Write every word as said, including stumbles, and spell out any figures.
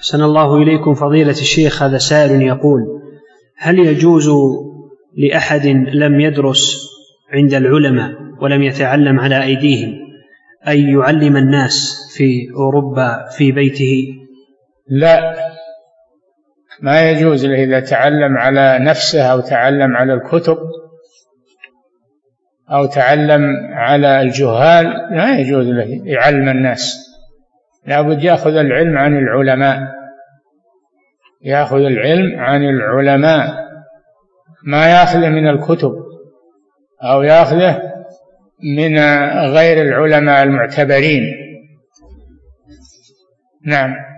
أحسن الله إليكم فضيلة الشيخ. هذا سائل يقول: هل يجوز لأحد لم يدرس عند العلماء ولم يتعلم على أيديهم أن يعلم الناس في أوروبا في بيته؟ لا، ما يجوز له. إذا تعلم على نفسه أو تعلم على الكتب أو تعلم على الجهال لا يجوز له يعلم الناس. لا بد يأخذ العلم عن العلماء، يأخذ العلم عن العلماء، ما يأخذه من الكتب أو يأخذه من غير العلماء المعتبرين. نعم.